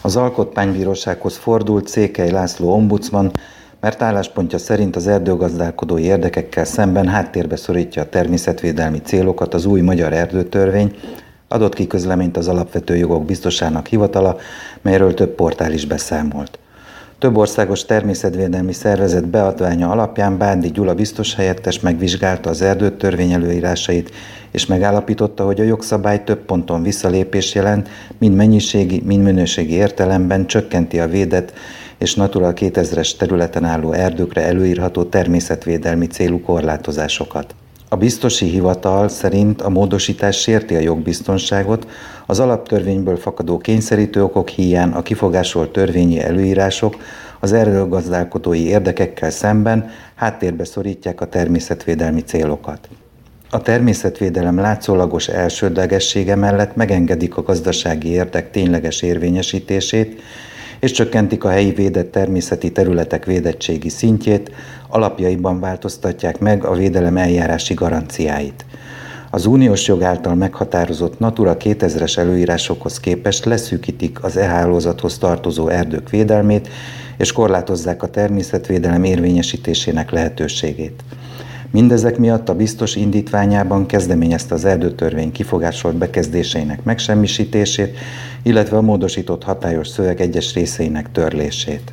Az Alkotmánybírósághoz fordult Székely László ombudsman, mert álláspontja szerint az erdőgazdálkodói érdekekkel szemben háttérbe szorítja a természetvédelmi célokat az új magyar erdőtörvény, adott ki közleményt az Alapvető Jogok Biztosának hivatala, melyről több portál is beszámolt. Több országos természetvédelmi szervezet beadványa alapján Bándi Gyula biztoshelyettes megvizsgálta az erdőtörvény előírásait, és megállapította, hogy a jogszabály több ponton visszalépés jelent, mind mennyiségi, mind minőségi értelemben csökkenti a védett és Natura 2000-es területen álló erdőkre előírható természetvédelmi célú korlátozásokat. A biztosi hivatal szerint a módosítás sérti a jogbiztonságot, az alaptörvényből fakadó kényszerítő okok híján a kifogásolt törvényi előírások az erdőgazdálkodói érdekekkel szemben háttérbe szorítják a természetvédelmi célokat. A természetvédelem látszólagos elsődlegessége mellett megengedik a gazdasági érdek tényleges érvényesítését, és csökkentik a helyi védett természeti területek védettségi szintjét, alapjaiban változtatják meg a védelem eljárási garanciáit. Az uniós jog által meghatározott Natura 2000-es előírásokhoz képest leszűkítik az hálózathoz tartozó erdők védelmét, és korlátozzák a természetvédelem érvényesítésének lehetőségét. Mindezek miatt a biztos indítványában kezdeményezte az erdőtörvény kifogásolt bekezdéseinek megsemmisítését, illetve a módosított hatályos szöveg egyes részeinek törlését.